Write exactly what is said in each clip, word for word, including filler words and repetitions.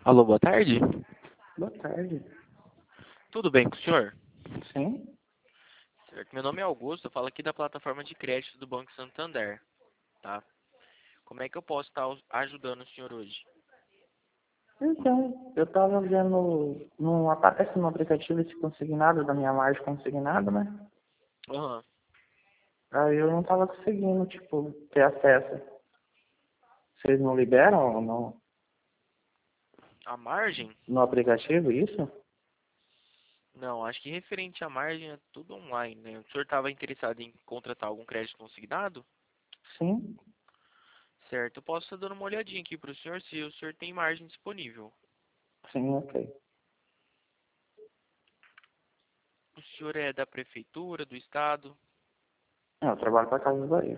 Alô, boa tarde. Boa tarde. Tudo bem com o senhor? Sim? Certo. Meu nome é Augusto, eu falo aqui da plataforma de crédito do Banco Santander, tá? Como é que eu posso estar ajudando o senhor hoje? Então, eu tava vendo, não aparece no aplicativo esse consignado da minha margem consignada, né? Aham. Aí eu não tava conseguindo, tipo, ter acesso. Vocês não liberam ou não? A margem? No aplicativo, isso? Não, acho que referente à margem é tudo online, né? O senhor estava interessado em contratar algum crédito consignado? Sim? Certo, eu posso estar dando uma olhadinha aqui para o senhor se o senhor tem margem disponível. Sim, ok. O senhor é da prefeitura, do estado? Não, eu trabalho pra Casa do Bahia.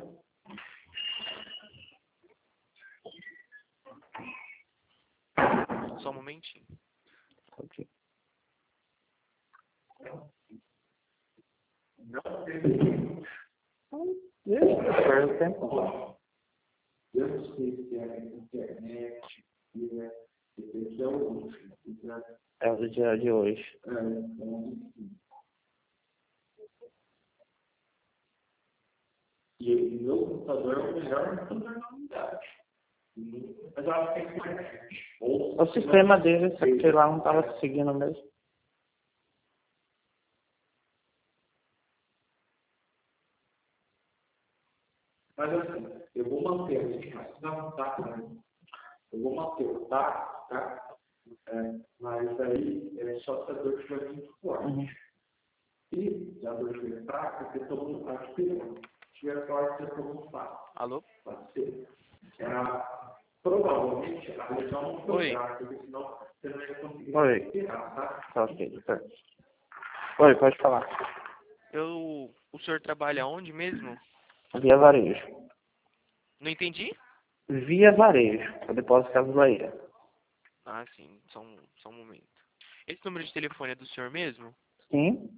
Só um momentinho. Ok. Deixa, perde o tempo. Eu não sei se é na internet, se é, esse é o último. É o do dia de hoje. É, então, enfim. E o meu computador é o melhor computador da unidade. Mas eu acho que é internet. Ou O sistema dele, sei lá, não tava seguindo mesmo. Mas assim, eu vou manter assim, mas não tá, né? Eu vou manter o tá, tá? É, mas aí é só se a dor estiver muito forte. Uhum. E se a dor estiver fraca, porque todo mundo está esperando. Se estiver forte, você todo mundo faz. Alô? Pode ser. Ah, provavelmente a lesão não foi Oi. grave, porque senão você não ia conseguir Oi. respirar, tá? Tá ok, tá. Oi, pode falar. Eu, o senhor trabalha onde mesmo? Via varejo. Não entendi? Via varejo. Eu depósito Casa do Bahia. Ah, sim, só um, só um momento. Esse número de telefone é do senhor mesmo? Sim?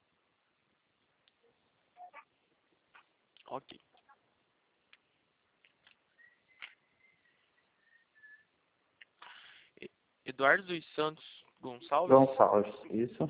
Ok. E- Eduardo dos Santos Gonçalves? Gonçalves. Isso.